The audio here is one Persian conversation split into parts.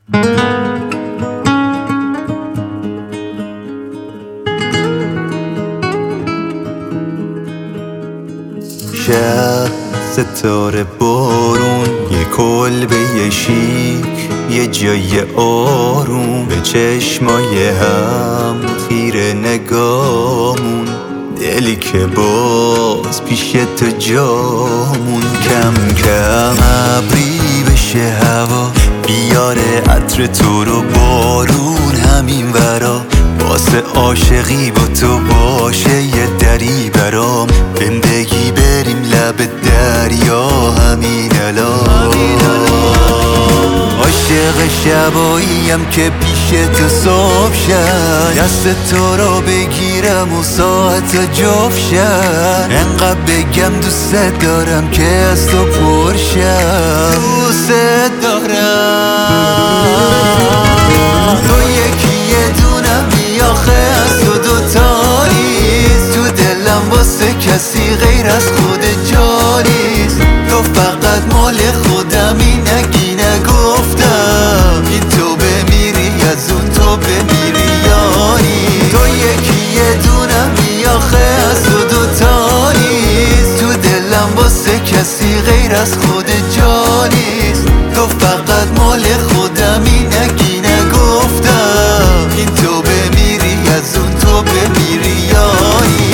شب ستاره بارون، یه کلبه یه شیک، یه جای آروم، به چشمای هم خیره نگامون، دلی که باز پیش تو جامون. کم کم ابری بشه هوا، بیاره عطر تو رو بارون همین ورا، واسه عاشقی با تو باشه یه دری برام، بهم بگی بریم لب دریا همین الان. عاشق شباییم که پیش تو صبح شد، دست تو رو بگیرم و ساعت جفت شد، انقدر بگم دوست دارم که از تو پرشم، دوست دارم. تو یکی یه دونمی آخه از تو دوتا نیست، تو دلم واسه کسی غیر از خود جا نیست، تو فقط مال خودمی نگی نگفتم، این تو بمیری از اون تو بمیری یاری. تو یکی یه دونمی آخه از تو دوتا نیست، تو دلم واسه کسی غیر از خود جا نیست، تو فقط مال خودمی نگی نگفتم، این تو بمیری از اون تو بمیری یاری.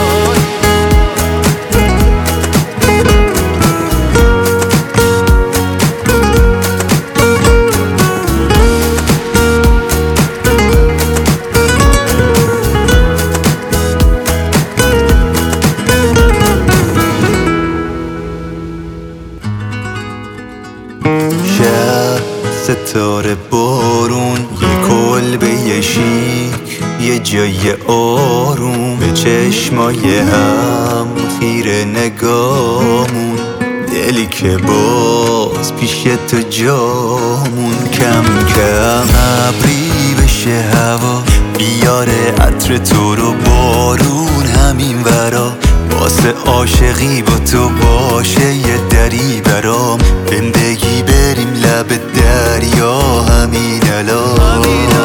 شب ستاره بارون، یه کلبه یه شیک، یه جای آروم، به چشمای هم خیره نگامون، دلی که باز پیش تو جامون. کم کم ابری بشه هوا، بیاره عطر تو رو بارون همین ورا، واسه عاشقی با تو باشه یه دری برام، بهم بگی بریم لب دریا همین الان.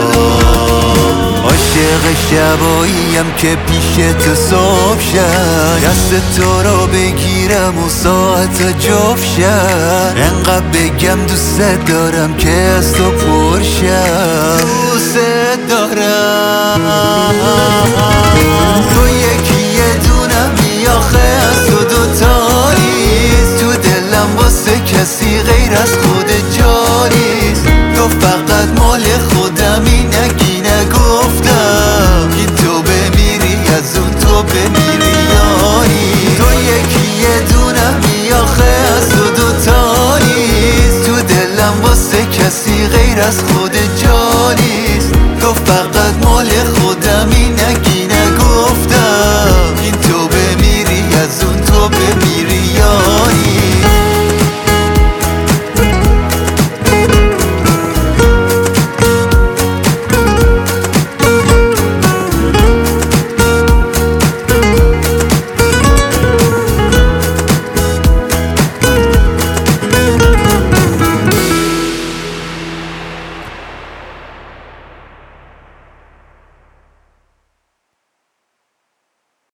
عاشق شباییم که پیش تو صبح شد، دست تو رو بگیرم و ساعت جفت شد، انقدر بگم دوست دارم که از تو پرشم، دوست دارم. تو یکی یه دونمی آخه از تو دوتا نیست، تو دلم واسه کسی غیر از خود جا نیست، تو فقط مال خودمی نگی نگفتم، این تو بمیری از اون تو بمیری یاری. تو یکی یه دونمی آخه از تو دوتا نیست، تو دلم واسه کسی غیر از خود جا نیست، تو فقط